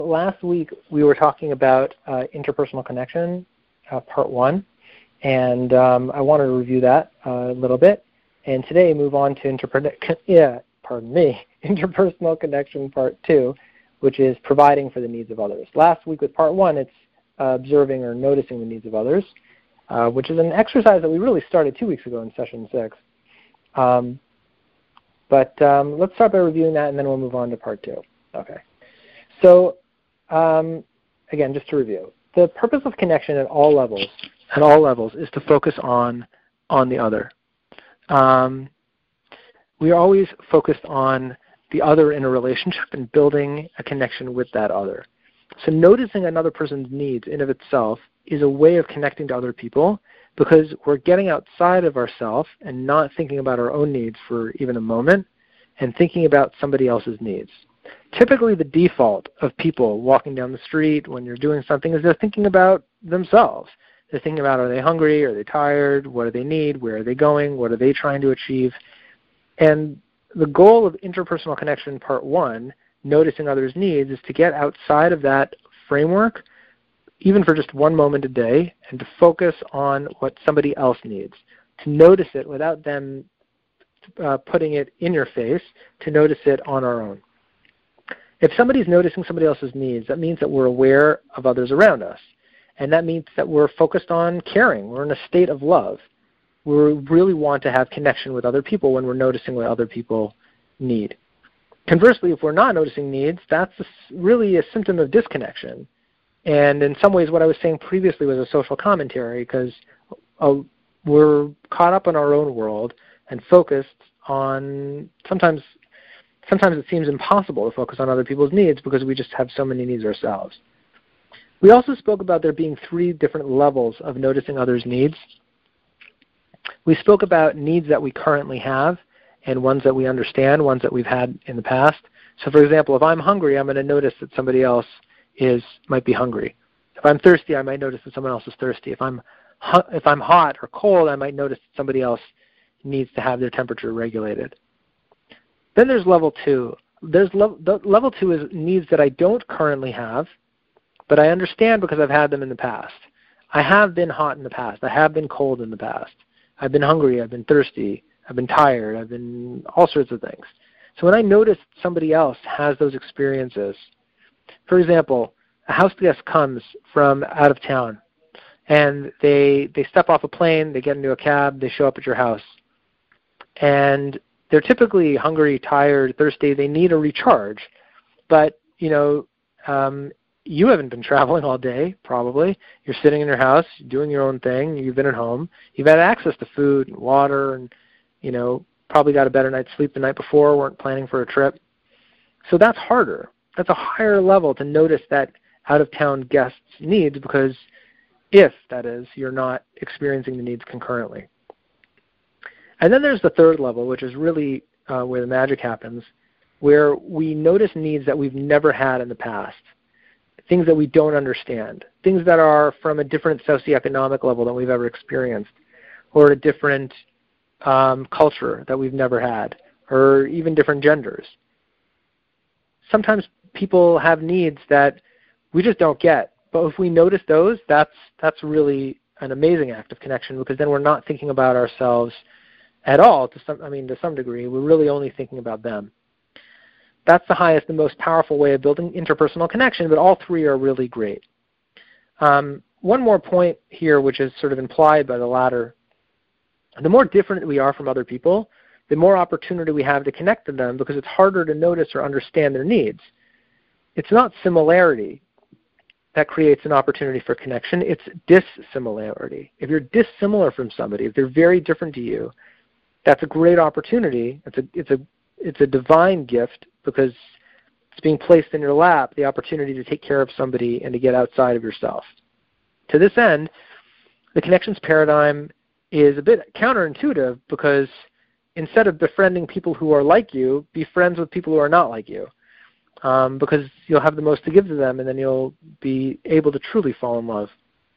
Last week we were talking about interpersonal connection, part 1, and I want to review that a little bit. And today move on to interpersonal connection, part 2, which is providing for the needs of others. Last week with part 1, it's observing or noticing the needs of others, which is an exercise that we really started 2 weeks ago in session 6. But let's start by reviewing that, and then we'll move on to part 2. Okay. So again, just to review, the purpose of connection at all levels is to focus on the other. We are always focused on the other in a relationship and building a connection with that other. So noticing another person's needs in of itself is a way of connecting to other people, because we're getting outside of ourselves and not thinking about our own needs for even a moment and thinking about somebody else's needs. Typically the default of people walking down the street when you're doing something is they're thinking about themselves. They're thinking about, are they hungry? Are they tired? What do they need? Where are they going? What are they trying to achieve? And the goal of interpersonal connection part 1, noticing others' needs, is to get outside of that framework, even for just one moment a day, and to focus on what somebody else needs. To notice it without them putting it in your face, to notice it on our own. If somebody's noticing somebody else's needs, that means that we're aware of others around us. And that means that we're focused on caring. We're in a state of love. We really want to have connection with other people when we're noticing what other people need. Conversely, if we're not noticing needs, that's really a symptom of disconnection. And in some ways, what I was saying previously was a social commentary, because we're caught up in our own world and focused on, sometimes it seems impossible to focus on other people's needs because we just have so many needs ourselves. We also spoke about there being 3 different levels of noticing others' needs. We spoke about needs that we currently have and ones that we understand, ones that we've had in the past. So for example, if I'm hungry, I'm going to notice that somebody else might be hungry. If I'm thirsty, I might notice that someone else is thirsty. If I'm hot or cold, I might notice that somebody else needs to have their temperature regulated. Then there's level 2. Level 2 is needs that I don't currently have, but I understand because I've had them in the past. I have been hot in the past. I have been cold in the past. I've been hungry. I've been thirsty. I've been tired. I've been all sorts of things. So when I notice somebody else has those experiences, for example, a house guest comes from out of town, and they step off a plane, they get into a cab, they show up at your house. And they're typically hungry, tired, thirsty. They need a recharge. But, you haven't been traveling all day, probably. You're sitting in your house, doing your own thing. You've been at home. You've had access to food and water and, probably got a better night's sleep the night before, weren't planning for a trip. So that's harder. That's a higher level to notice that out-of-town guest's needs, because if, that is, you're not experiencing the needs concurrently. And then there's the 3rd level, which is really where the magic happens, where we notice needs that we've never had in the past, things that we don't understand, things that are from a different socioeconomic level than we've ever experienced, or a different culture that we've never had, or even different genders. Sometimes people have needs that we just don't get, but if we notice those, that's really an amazing act of connection, because then we're not thinking about ourselves at all, to some degree. We're really only thinking about them. That's the highest and most powerful way of building interpersonal connection, but all 3 are really great. One more point here, which is sort of implied by the latter. The more different we are from other people, the more opportunity we have to connect to them, because it's harder to notice or understand their needs. It's not similarity that creates an opportunity for connection. It's dissimilarity. If you're dissimilar from somebody, if they're very different to you, that's a great opportunity. It's a divine gift, because it's being placed in your lap, the opportunity to take care of somebody and to get outside of yourself. To this end, the connections paradigm is a bit counterintuitive, because instead of befriending people who are like you, be friends with people who are not like you, because you'll have the most to give to them, and then you'll be able to truly fall in love.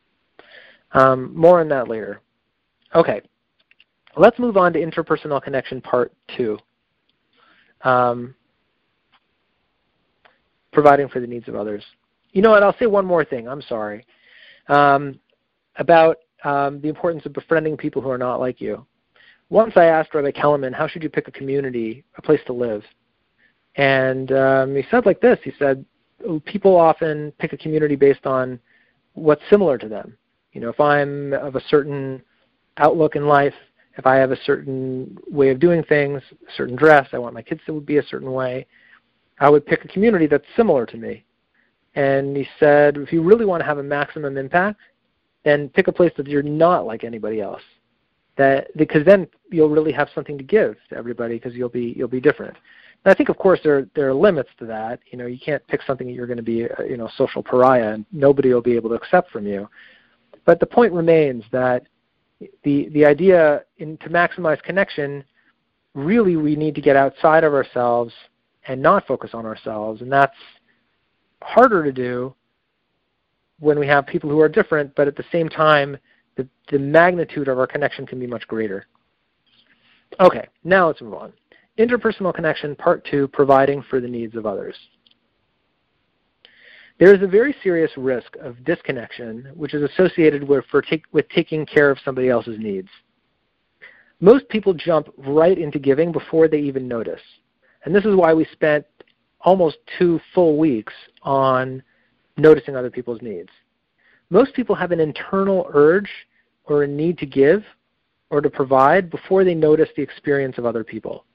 More on that later. Okay. Let's move on to interpersonal connection part 2. providing for the needs of others. You know what? I'll say one more thing. I'm sorry. About the importance of befriending people who are not like you. Once I asked Rabbi Kellerman, how should you pick a community, a place to live? And he said like this. He said, people often pick a community based on what's similar to them. You know, if I'm of a certain outlook in life, if I have a certain way of doing things, a certain dress, I want my kids to be a certain way, I would pick a community that's similar to me. And he said, if you really want to have a maximum impact, then pick a place that you're not like anybody else. Because then you'll really have something to give to everybody because you'll be different. And I think, of course, there are limits to that. You know, you can't pick something that you're going to be a social pariah and nobody will be able to accept from you. But the point remains that the idea to maximize connection, really we need to get outside of ourselves and not focus on ourselves. And that's harder to do when we have people who are different, but at the same time, the magnitude of our connection can be much greater. Okay, now let's move on. Interpersonal connection, part 2, providing for the needs of others. There is a very serious risk of disconnection, which is associated with taking care of somebody else's needs. Most people jump right into giving before they even notice. And this is why we spent almost 2 full weeks on noticing other people's needs. Most people have an internal urge or a need to give or to provide before they notice the experience of other people.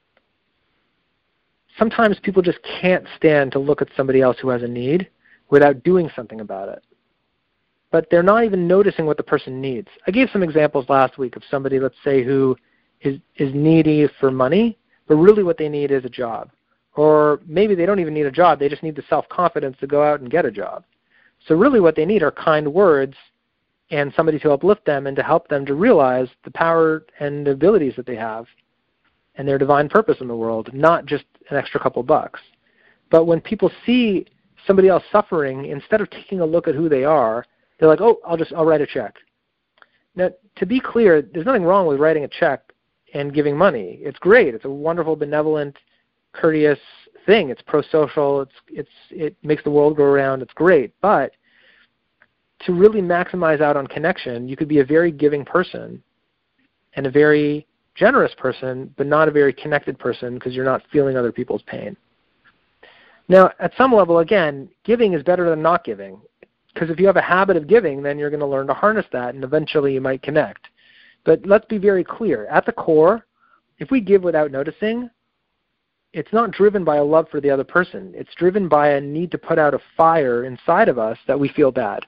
Sometimes people just can't stand to look at somebody else who has a need without doing something about it. But they're not even noticing what the person needs. I gave some examples last week of somebody, let's say, who is needy for money, but really what they need is a job. Or maybe they don't even need a job, they just need the self-confidence to go out and get a job. So really what they need are kind words and somebody to uplift them and to help them to realize the power and the abilities that they have and their divine purpose in the world, not just an extra couple bucks. But when people see somebody else suffering, instead of taking a look at who they are, they're like, oh, I'll write a check. Now, to be clear, there's nothing wrong with writing a check and giving money. It's great. It's a wonderful, benevolent, courteous thing. It's pro-social. It makes the world go around. It's great. But to really maximize out on connection, you could be a very giving person and a very generous person, but not a very connected person because you're not feeling other people's pain. Now, at some level, again, giving is better than not giving, because if you have a habit of giving, then you're going to learn to harness that, and eventually you might connect. But let's be very clear. At the core, if we give without noticing, it's not driven by a love for the other person. It's driven by a need to put out a fire inside of us that we feel bad.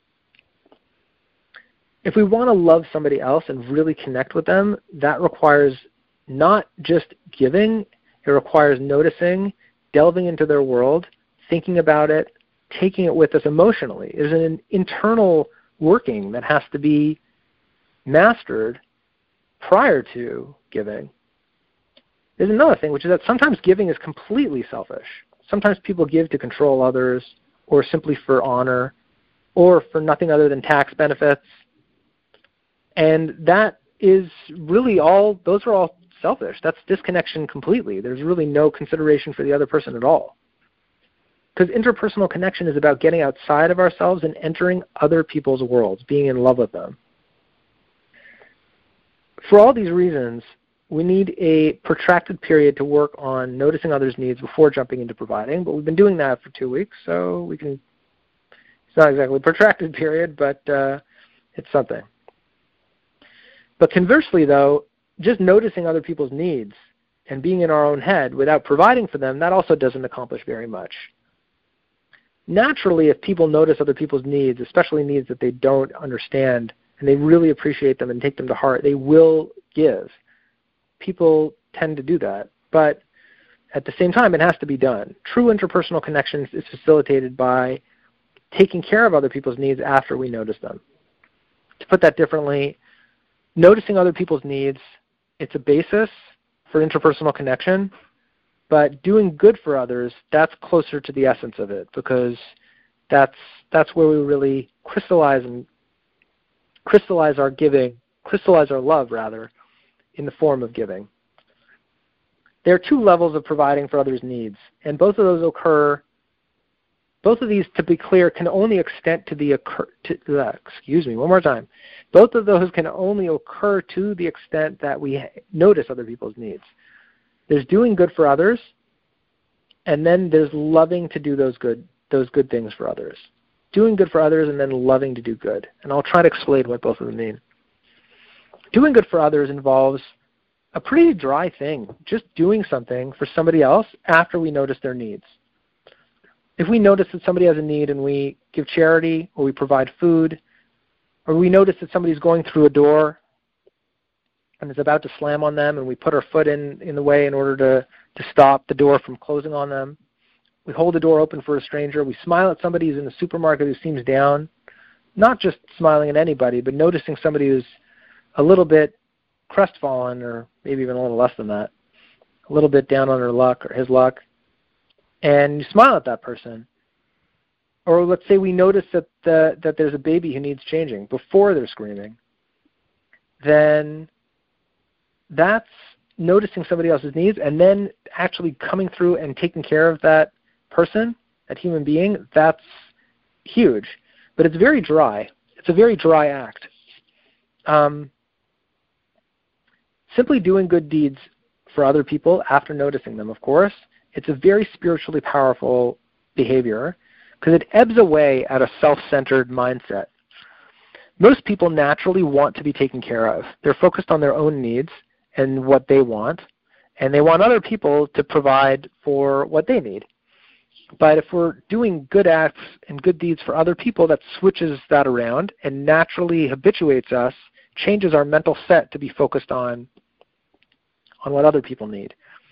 If we want to love somebody else and really connect with them, that requires not just giving, it requires noticing, delving into their world, thinking about it, taking it with us emotionally. There's an internal working that has to be mastered prior to giving. There's another thing, which is that sometimes giving is completely selfish. Sometimes people give to control others, or simply for honor, or for nothing other than tax benefits. And that is really those are all selfish. That's disconnection completely. There's really no consideration for the other person at all. Because interpersonal connection is about getting outside of ourselves and entering other people's worlds, being in love with them. For all these reasons, we need a protracted period to work on noticing others' needs before jumping into providing, but we've been doing that for 2 weeks, so it's not exactly a protracted period, but it's something. But conversely, though, just noticing other people's needs and being in our own head without providing for them, that also doesn't accomplish very much. Naturally, if people notice other people's needs, especially needs that they don't understand, and they really appreciate them and take them to heart, they will give. People tend to do that. But at the same time, it has to be done. True interpersonal connection is facilitated by taking care of other people's needs after we notice them. To put that differently, noticing other people's needs, it's a basis for interpersonal connection, but doing good for others, that's closer to the essence of it, because that's where we really crystallize our giving, crystallize our love, rather, in the form of giving. There are 2 levels of providing for others' needs, and both of those occur Both of these, to be clear, can only extend to the Both of those can only occur to the extent that we notice other people's needs. There's doing good for others, and then there's loving to do those good things for others. Doing good for others and then loving to do good. And I'll try to explain what both of them mean. Doing good for others involves a pretty dry thing, just doing something for somebody else after we notice their needs. If we notice that somebody has a need and we give charity, or we provide food, or we notice that somebody's going through a door and is about to slam on them, and we put our foot in the way in order to stop the door from closing on them. We hold the door open for a stranger. We smile at somebody who's in the supermarket who seems down, not just smiling at anybody, but noticing somebody who's a little bit crestfallen, or maybe even a little less than that, a little bit down on her luck or his luck, and you smile at that person. Or let's say we notice that there's a baby who needs changing before they're screaming. Then that's noticing somebody else's needs and then actually coming through and taking care of that person, that human being. That's huge. But it's very dry. It's a very dry act. Simply doing good deeds for other people after noticing them, of course, it's a very spiritually powerful behavior because it ebbs away at a self-centered mindset. Most people naturally want to be taken care of. They're focused on their own needs and what they want, and they want other people to provide for what they need. But if we're doing good acts and good deeds for other people, that switches that around and naturally habituates us, changes our mental set to be focused on what other people need.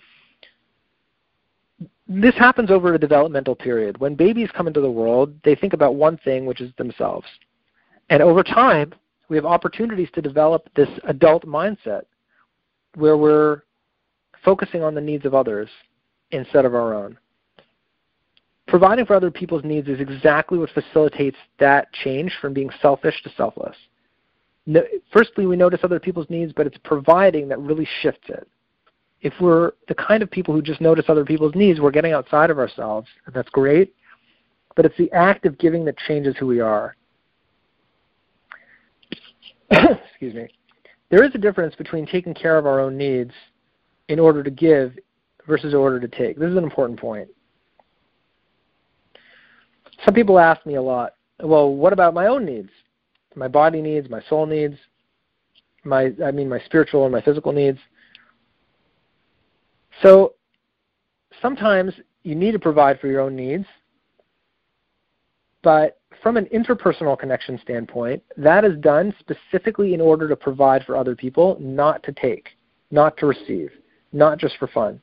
This happens over a developmental period. When babies come into the world, they think about one thing, which is themselves. And over time, we have opportunities to develop this adult mindset where we're focusing on the needs of others instead of our own. Providing for other people's needs is exactly what facilitates that change from being selfish to selfless. Firstly, we notice other people's needs, but it's providing that really shifts it. If we're the kind of people who just notice other people's needs, we're getting outside of ourselves, and that's great, but it's the act of giving that changes who we are. Excuse me. There is a difference between taking care of our own needs in order to give versus in order to take. This is an important point. Some people ask me a lot, well, what about my own needs? My body needs, my soul needs, my spiritual and my physical needs. So sometimes you need to provide for your own needs, but from an interpersonal connection standpoint, that is done specifically in order to provide for other people, not to take, not to receive, not just for fun.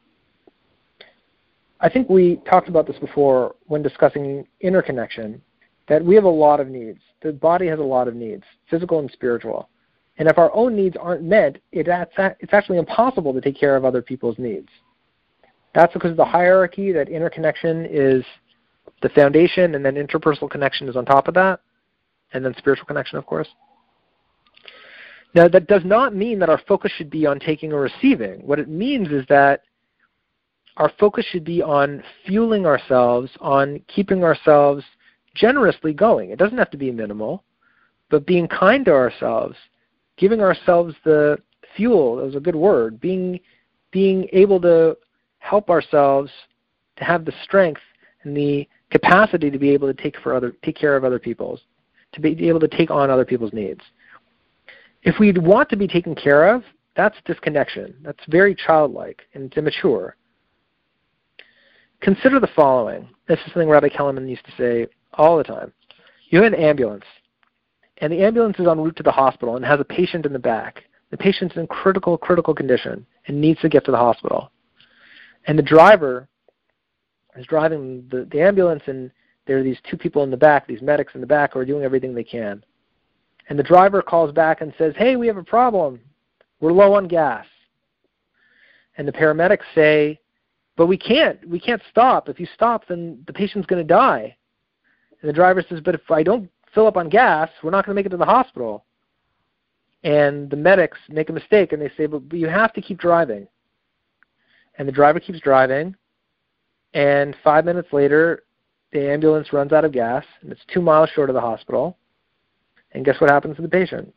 I think we talked about this before when discussing interconnection, that we have a lot of needs. The body has a lot of needs, physical and spiritual. And if our own needs aren't met, it's actually impossible to take care of other people's needs. That's because of the hierarchy, that interconnection is the foundation, and then interpersonal connection is on top of that, and then spiritual connection, of course. Now, that does not mean that our focus should be on taking or receiving. What it means is that our focus should be on fueling ourselves, on keeping ourselves generously going. It doesn't have to be minimal, but being kind to ourselves, giving ourselves the fuel, that was a good word, being able to help ourselves to have the strength and the capacity to be able to take care of other people's, to be able to take on other people's needs. If we want to be taken care of, that's disconnection. That's very childlike and it's immature. Consider the following. This is something Rabbi Kellerman used to say all the time. You have an ambulance, and the ambulance is en route to the hospital and has a patient in the back. The patient's in critical condition and needs to get to the hospital. And the driver is driving the ambulance, and there are these two people in the back, these medics in the back, who are doing everything they can. And the driver calls back and says, hey, we have a problem. We're low on gas. And the paramedics say, but we can't stop. If you stop, then the patient's going to die. And the driver says, but if I don't fill up on gas, we're not going to make it to the hospital. And the medics make a mistake, and they say, but you have to keep driving. And the driver keeps driving, and 5 minutes later, the ambulance runs out of gas, and it's 2 miles short of the hospital. And guess what happens to the patient?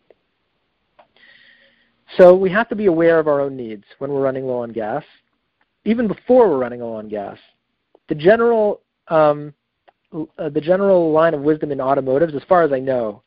So we have to be aware of our own needs when we're running low on gas, even before we're running low on gas. The general line of wisdom in automotives, as far as I know,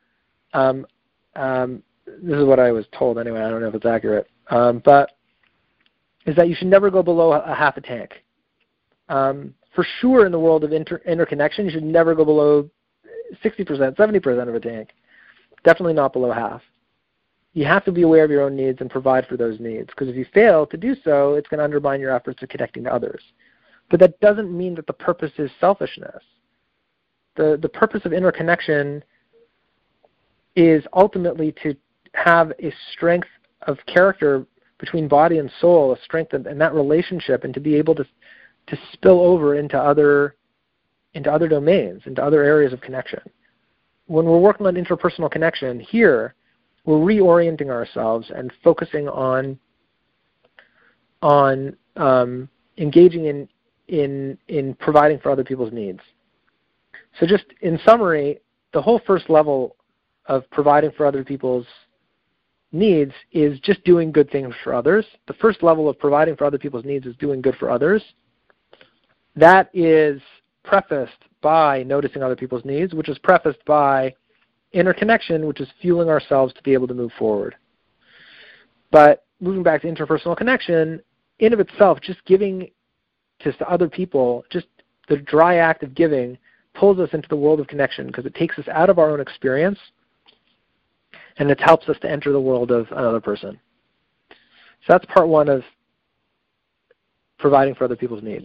this is what I was told anyway, I don't know if it's accurate, but is that you should never go below a half a tank. For sure in the world of interconnection, you should never go below 60%, 70% of a tank. Definitely not below half. You have to be aware of your own needs and provide for those needs, because if you fail to do so, it's going to undermine your efforts of connecting to others. But that doesn't mean that the purpose is selfishness. The purpose of interconnection is ultimately to have a strength of character between body and soul, a strength in that relationship, and to be able to spill over into other domains, into other areas of connection. When we're working on interpersonal connection here, we're reorienting ourselves and focusing on engaging in providing for other people's needs. So just in summary, the whole first level of providing for other people's needs is just doing good things for others. The first level of providing for other people's needs is doing good for others. That is prefaced by noticing other people's needs, which is prefaced by interconnection, which is fueling ourselves to be able to move forward. But moving back to interpersonal connection, in of itself, just giving to other people, just the dry act of giving, pulls us into the world of connection because it takes us out of our own experience and it helps us to enter the world of another person. So that's part one of providing for other people's needs.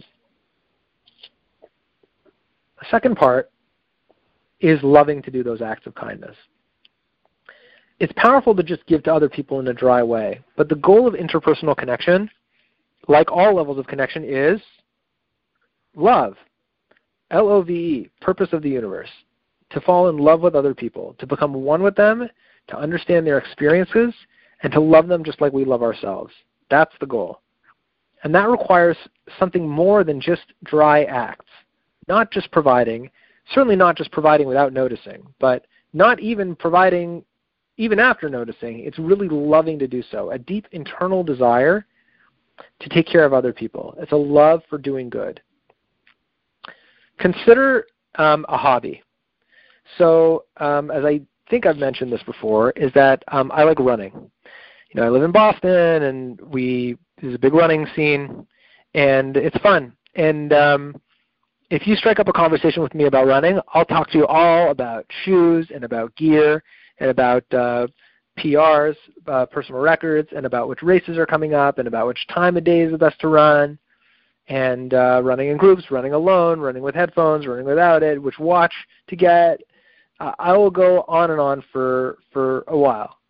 The second part is loving to do those acts of kindness. It's powerful to just give to other people in a dry way, but the goal of interpersonal connection, like all levels of connection, is love. L-O-V-E, purpose of the universe. To fall in love with other people, to become one with them, to understand their experiences, and to love them just like we love ourselves. That's the goal. And that requires something more than just dry acts. Not just providing, certainly not just providing without noticing, but not even providing even after noticing. It's really loving to do so, a deep internal desire to take care of other people. It's a love for doing good. Consider a hobby. So as I think I've mentioned this before, is that I like running. You know, I live in Boston, and there's a big running scene, and it's fun. And if you strike up a conversation with me about running, I'll talk to you all about shoes and about gear and about PRs, personal records, and about which races are coming up and about which time of day is the best to run, and running in groups, running alone, running with headphones, running without it, which watch to get. I will go on and on for a while.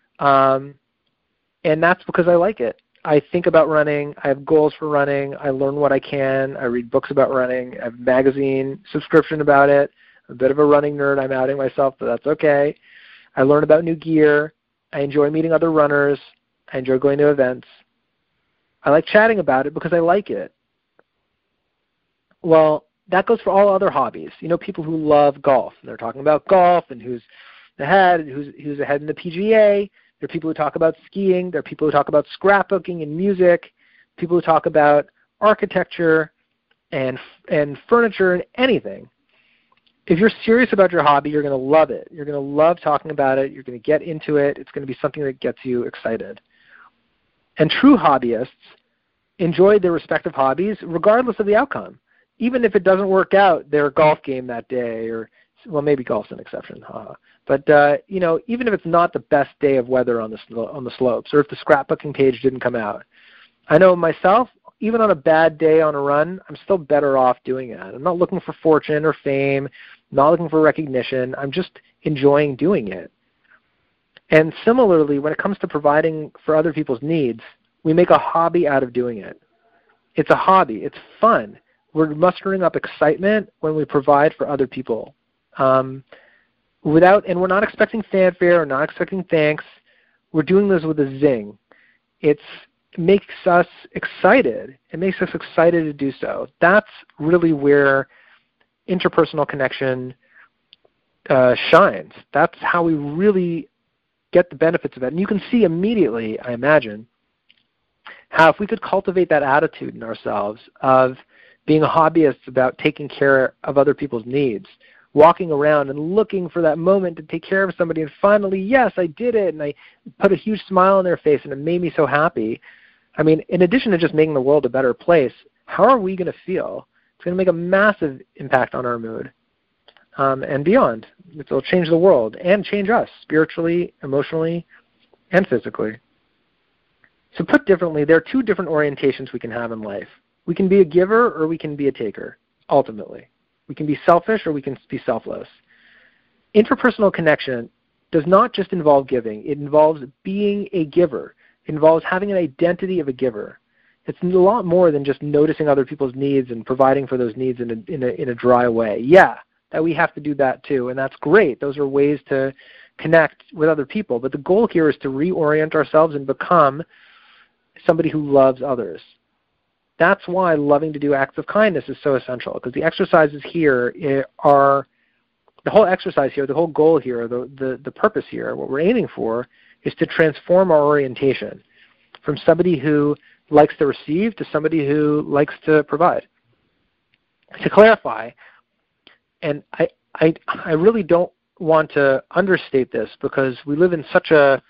And that's because I like it. I think about running. I have goals for running. I learn what I can. I read books about running. I have a magazine subscription about it. I'm a bit of a running nerd. I'm outing myself, but that's okay. I learn about new gear. I enjoy meeting other runners. I enjoy going to events. I like chatting about it because I like it. Well, that goes for all other hobbies. You know, people who love golf, and they're talking about golf and who's ahead in the PGA. There are people who talk about skiing. There are people who talk about scrapbooking and music, people who talk about architecture and furniture and anything. If you're serious about your hobby, you're going to love it. You're going to love talking about it. You're going to get into it. It's going to be something that gets you excited. And true hobbyists enjoy their respective hobbies regardless of the outcome. Even if it doesn't work out, their golf game that day, or, well, maybe golf's an exception, but you know, even if it's not the best day of weather on the slopes, or if the scrapbooking page didn't come out, I know myself, even on a bad day on a run, I'm still better off doing it. I'm not looking for fortune or fame, not looking for recognition. I'm just enjoying doing it. And similarly, when it comes to providing for other people's needs, we make a hobby out of doing it. It's a hobby. It's fun. We're mustering up excitement when we provide for other people. And we're not expecting fanfare, or not expecting thanks. We're doing this with a zing. It makes us excited. It makes us excited to do so. That's really where interpersonal connection shines. That's how we really get the benefits of it. And you can see immediately, I imagine, how if we could cultivate that attitude in ourselves of being hobbyists about taking care of other people's needs, walking around and looking for that moment to take care of somebody, and finally, yes, I did it, and I put a huge smile on their face, and it made me so happy. I mean, in addition to just making the world a better place, how are we going to feel? It's going to make a massive impact on our mood and beyond. It will change the world and change us spiritually, emotionally, and physically. So put differently, there are two different orientations we can have in life. We can be a giver or we can be a taker, ultimately. We can be selfish or we can be selfless. Interpersonal connection does not just involve giving. It involves being a giver. It involves having an identity of a giver. It's a lot more than just noticing other people's needs and providing for those needs in a dry way. Yeah, that we have to do that too, and that's great. Those are ways to connect with other people. But the goal here is to reorient ourselves and become somebody who loves others. That's why loving to do acts of kindness is so essential, because the exercises here are, the whole exercise here, the whole goal here, the purpose here, what we're aiming for, is to transform our orientation from somebody who likes to receive to somebody who likes to provide. To clarify, and I really don't want to understate this, because we live in such a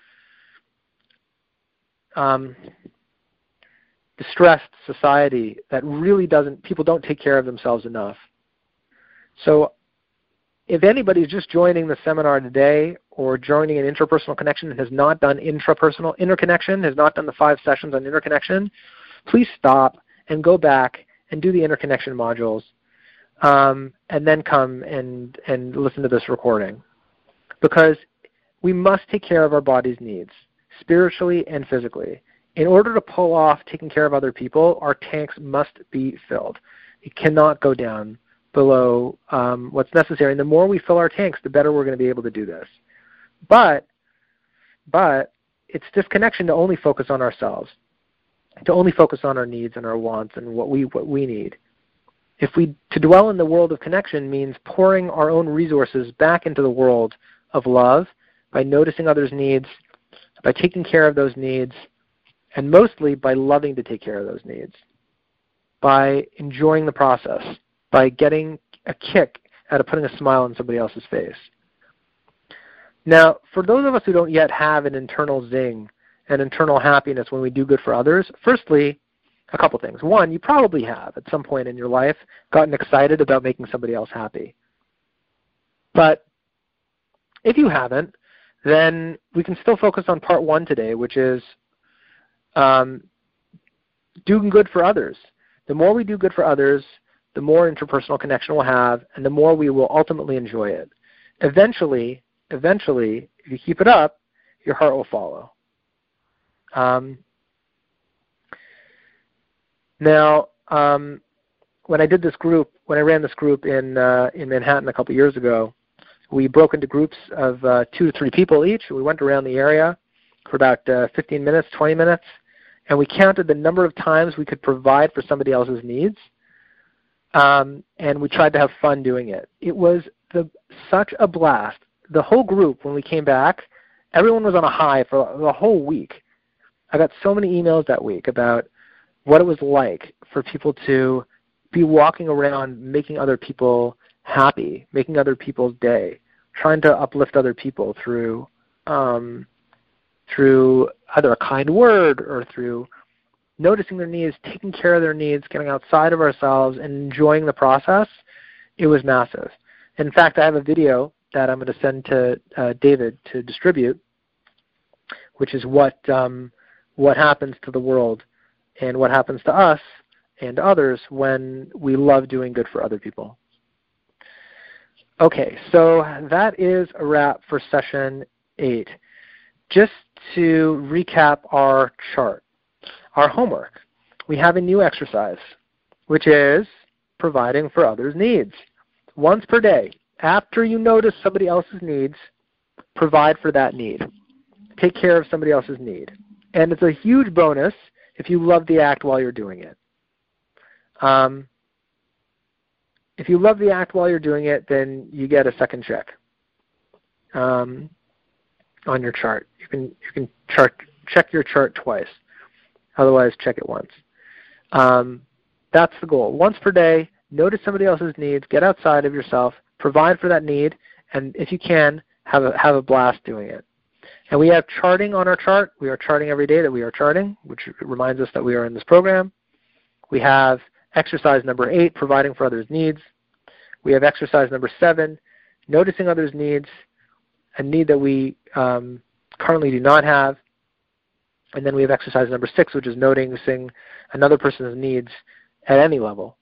distressed society that really people don't take care of themselves enough. So if anybody's just joining the seminar today or joining an interpersonal connection and has not done intrapersonal interconnection, has not done the 5 sessions on interconnection, please stop and go back and do the interconnection modules, and then come and listen to this recording. Because we must take care of our body's needs, spiritually and physically. In order to pull off taking care of other people, our tanks must be filled. It cannot go down below what's necessary. And the more we fill our tanks, the better we're going to be able to do this. But it's disconnection to only focus on ourselves, to only focus on our needs and our wants and what we need. To dwell in the world of connection means pouring our own resources back into the world of love by noticing others' needs, by taking care of those needs, and mostly by loving to take care of those needs, by enjoying the process, by getting a kick out of putting a smile on somebody else's face. Now, for those of us who don't yet have an internal zing, an internal happiness when we do good for others, firstly, a couple things. One, you probably have, at some point in your life, gotten excited about making somebody else happy. But if you haven't, then we can still focus on part 1 today, which is doing good for others. The more we do good for others, the more interpersonal connection we'll have, and the more we will ultimately enjoy it. Eventually, if you keep it up, your heart will follow. Now, when I ran this group in Manhattan a couple years ago, we broke into groups of 2 to 3 people each. We went around the area for about 15 minutes, 20 minutes, and we counted the number of times we could provide for somebody else's needs, and we tried to have fun doing it. It was such a blast. The whole group, when we came back, everyone was on a high for the whole week. I got so many emails that week about what it was like for people to be walking around making other people happy, making other people's day, trying to uplift other people through either a kind word or through noticing their needs, taking care of their needs, getting outside of ourselves and enjoying the process. It was massive. In fact, I have a video that I'm going to send to David to distribute, which is what happens to the world and what happens to us and others when we love doing good for other people. Okay, so that is a wrap for session 8. Just to recap our chart, our homework, we have a new exercise, which is providing for others' needs. Once per day, after you notice somebody else's needs, provide for that need. Take care of somebody else's need. And it's a huge bonus if you love the act while you're doing it. If you love the act while you're doing it, then you get a second check on your chart. You can check your chart twice. Otherwise, check it once. That's the goal. Once per day, notice somebody else's needs, get outside of yourself, provide for that need, and if you can, have a blast doing it. And we have charting on our chart. We are charting every day that we are charting, which reminds us that we are in this program. We have exercise number 8, providing for others' needs. We have exercise number 7, noticing others' needs, a need that we currently do not have. And then we have exercise number 6, which is noticing another person's needs at any level.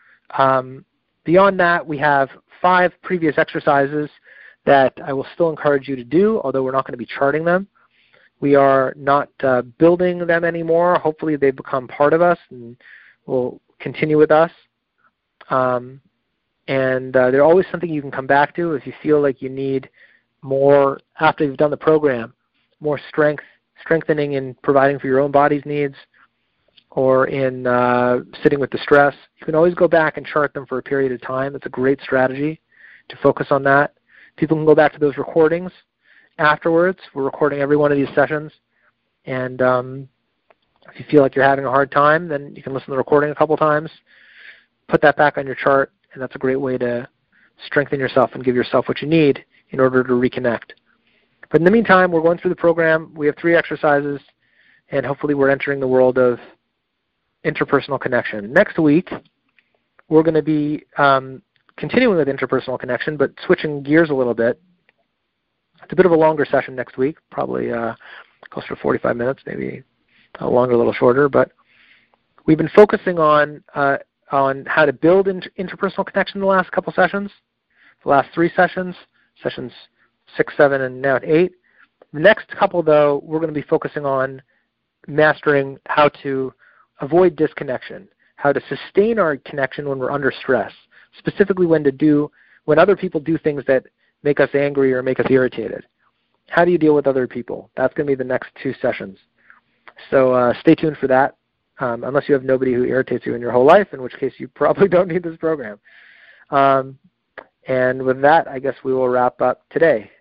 Beyond that, we have 5 previous exercises that I will still encourage you to do, although we're not going to be charting them. We are not building them anymore. Hopefully they've become part of us and will continue with us. And they're always something you can come back to if you feel like you need more, after you've done the program, more strengthening in providing for your own body's needs, or in sitting with the stress. You can always go back and chart them for a period of time. It's a great strategy to focus on that. People can go back to those recordings afterwards. We're recording every one of these sessions. And if you feel like you're having a hard time, then you can listen to the recording a couple times, put that back on your chart, and that's a great way to strengthen yourself and give yourself what you need in order to reconnect. But in the meantime, we're going through the program. We have 3 exercises, and hopefully we're entering the world of interpersonal connection. Next week, we're going to be continuing with interpersonal connection, but switching gears a little bit. It's a bit of a longer session next week, probably closer to 45 minutes, maybe a longer, a little shorter. But we've been focusing on how to build interpersonal connection in the last couple sessions, the last 3 sessions, sessions 6, 7, and now 8. The next couple, though, we're going to be focusing on mastering how to avoid disconnection, how to sustain our connection when we're under stress, specifically when other people do things that make us angry or make us irritated. How do you deal with other people? That's going to be the next 2 sessions. So stay tuned for that, unless you have nobody who irritates you in your whole life, in which case you probably don't need this program. And with that, I guess we will wrap up today.